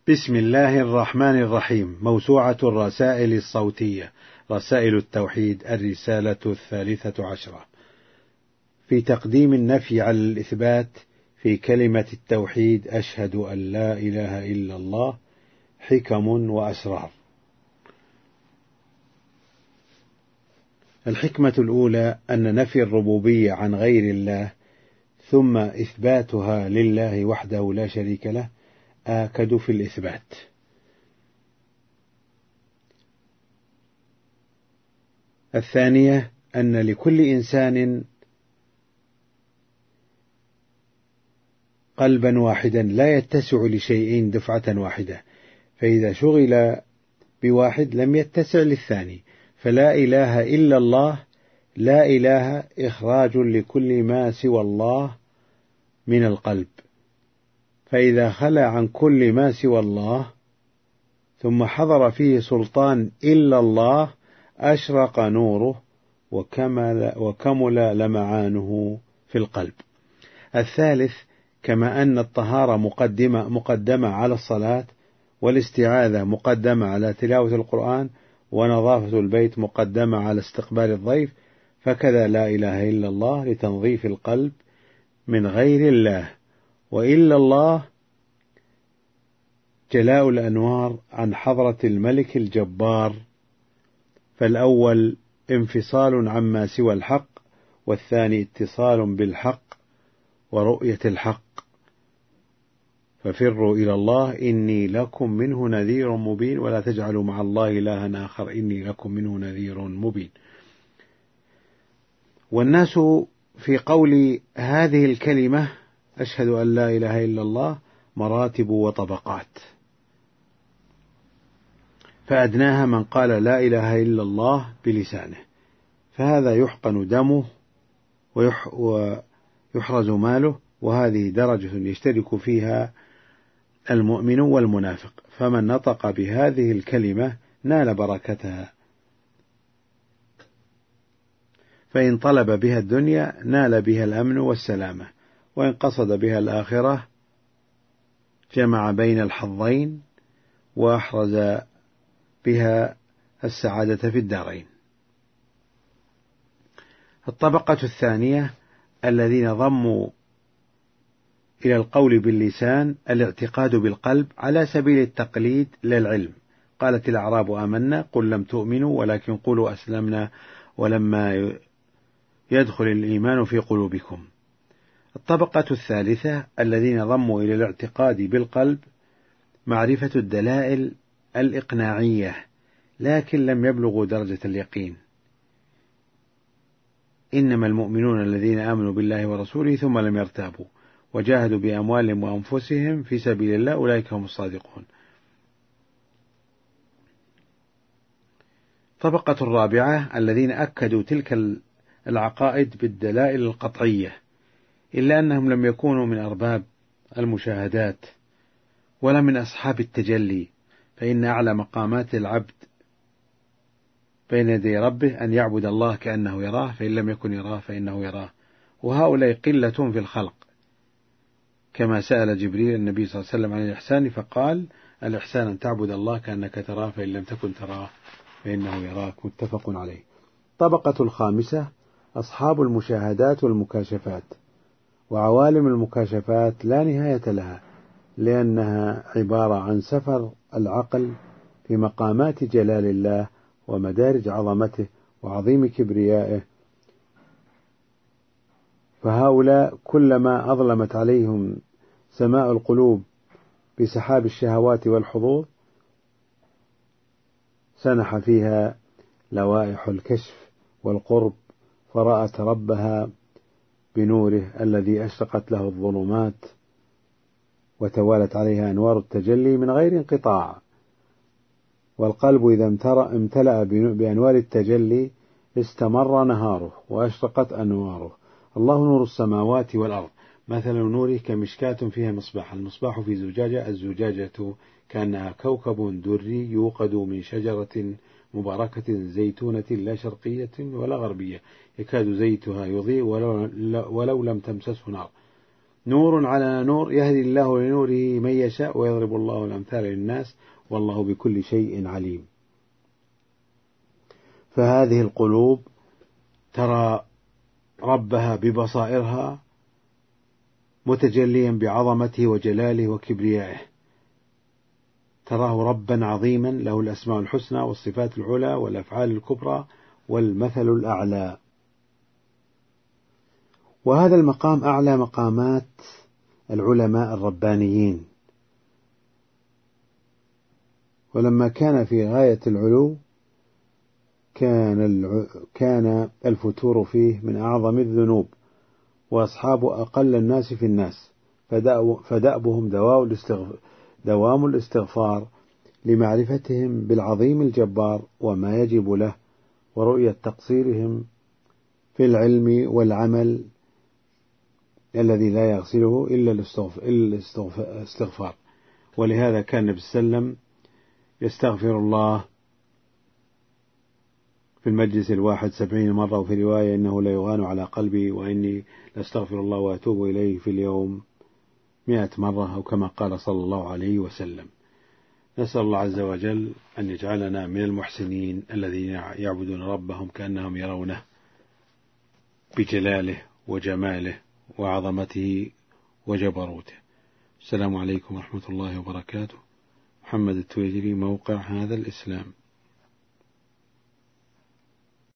بسم الله الرحمن الرحيم. موسوعة الرسائل الصوتية، رسائل التوحيد، الرسالة 13 في تقديم النفي على الإثبات في كلمة التوحيد: أشهد أن لا إله إلا الله، حكم وأسرار. الحكمة الأولى أن نفي الربوبية عن غير الله ثم إثباتها لله وحده لا شريك له آكد في الإثبات. الثانية أن لكل إنسان قلبا واحدا لا يتسع لشيئين دفعة واحدة، فإذا شغل بواحد لم يتسع للثاني، فلا إله إلا الله لا إله إخراج لكل ما سوى الله من القلب، فإذا خلى عن كل ما سوى الله ثم حضر فيه سلطان إلا الله أشرق نوره وكمل لمعانه في القلب. الثالث: كما أن الطهارة مقدمة على الصلاة، والاستعاذة مقدمة على تلاوة القرآن، ونظافة البيت مقدمة على استقبال الضيف، فكذا لا إله إلا الله لتنظيف القلب من غير الله، وإلا الله جلاء الأنوار عن حضرة الملك الجبار، فالأول انفصال عما سوى الحق، والثاني اتصال بالحق ورؤية الحق. ففروا إلى الله إني لكم منه نذير مبين، ولا تجعلوا مع الله إلها آخر إني لكم منه نذير مبين. والناس في قول هذه الكلمة أشهد أن لا إله إلا الله مراتب وطبقات، فأدناها من قال لا إله إلا الله بلسانه، فهذا يحقن دمه ويحرز ماله، وهذه درجة يشترك فيها المؤمن والمنافق، فمن نطق بهذه الكلمة نال بركتها، فإن طلب بها الدنيا نال بها الأمن والسلامة، وإن قصد بها الآخرة جمع بين الحظين وأحرز بها السعادة في الدارين. الطبقة الثانية الذين ضموا إلى القول باللسان الاعتقاد بالقلب على سبيل التقليد للعلم. قالت الأعراب آمنا قل لم تؤمنوا ولكن قولوا أسلمنا ولما يدخل الإيمان في قلوبكم. الطبقة الثالثة الذين ضموا إلى الاعتقاد بالقلب معرفة الدلائل الإقناعية لكن لم يبلغوا درجة اليقين. إنما المؤمنون الذين آمنوا بالله ورسوله ثم لم يرتابوا وجاهدوا بأموالهم وأنفسهم في سبيل الله أولئك هم الصادقون. طبقة الرابعة الذين أكدوا تلك العقائد بالدلائل القطعية، إلا أنهم لم يكونوا من أرباب المشاهدات ولا من أصحاب التجلي، فإن أعلى مقامات العبد بين يدي ربه أن يعبد الله كأنه يراه، فإن لم يكن يراه فإنه يراه، وهؤلاء قلة في الخلق. كما سأل جبريل النبي صلى الله عليه وسلم عن الإحسان فقال: الإحسان أن تعبد الله كأنك تراه فإن لم تكن تراه فإنه يراك. متفق عليه. طبقة الخامسة أصحاب المشاهدات والمكاشفات، وعوالم المكاشفات لا نهاية لها، لأنها عبارة عن سفر العقل في مقامات جلال الله ومدارج عظمته وعظيم كبريائه، فهؤلاء كلما أظلمت عليهم سماء القلوب بسحاب الشهوات والحظوظ سنح فيها لوائح الكشف والقرب، فرأت ربها بنوره الذي أشرقت له الظلمات وتوالت عليها أنوار التجلي من غير انقطاع. والقلب إذا امتلأ بأنوار التجلي استمر نهاره وأشرقت أنواره. الله نور السماوات والأرض، مثل نوره كمشكاة فيها مصباح، المصباح في زجاجة، الزجاجة كأنها كوكب دري يوقد من شجرة مباركة زيتونة لا شرقية ولا غربية، يكاد زيتها يضيء ولو لم تمسسه نار، نور على نور يهدي الله لنوره من يشاء ويضرب الله الأمثال للناس والله بكل شيء عليم. فهذه القلوب ترى ربها ببصائرها متجليا بعظمته وجلاله وكبريائه، تراه ربا عظيما له الأسماء الحسنى والصفات العلى والأفعال الكبرى والمثل الأعلى. وهذا المقام أعلى مقامات العلماء الربانيين، ولما كان في غاية العلو كان الفتور فيه من أعظم الذنوب، وأصحابه أقل الناس في الناس، فدأبهم دوام الاستغفار لمعرفتهم بالعظيم الجبار وما يجب له، ورؤية تقصيرهم في العلم والعمل الذي لا يغسله إلا الاستغفار. ولهذا كان النبي صلى الله عليه وسلم يستغفر الله في المجلس الواحد 70 مرة، وفي رواية إنه لا يغان على قلبي وإني لاستغفر الله وأتوب إليه في اليوم 100 مرة، أو كما قال صلى الله عليه وسلم. نسأل الله عز وجل أن يجعلنا من المحسنين الذين يعبدون ربهم كأنهم يرونه بجلاله وجماله وعظمته وجبروته. السلام عليكم ورحمة الله وبركاته. محمد التويجري، موقع هذا الإسلام.